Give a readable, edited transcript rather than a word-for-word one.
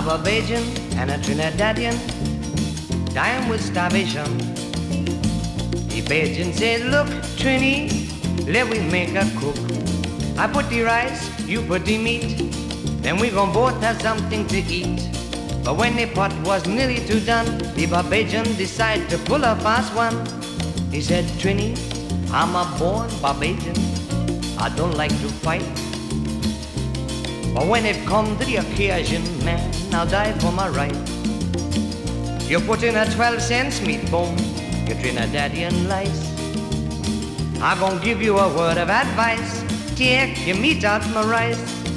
A Barbadian and a Trinidadian dying with starvation. The Bajan said, look, Trini, let we make a cook. I put the rice, you put the meat, then we gon' both have something to eat. But when the pot was nearly too done, the Barbadian decided to pull a fast one. He said, Trini, I'm a born Barbadian, I don't like to fight. But when it comes to the occasion, man, I'll die for my right. You put in a 12-cent meat bone, your Trinidadian lice. I'm gonna give you a word of advice, take your meat out my rice.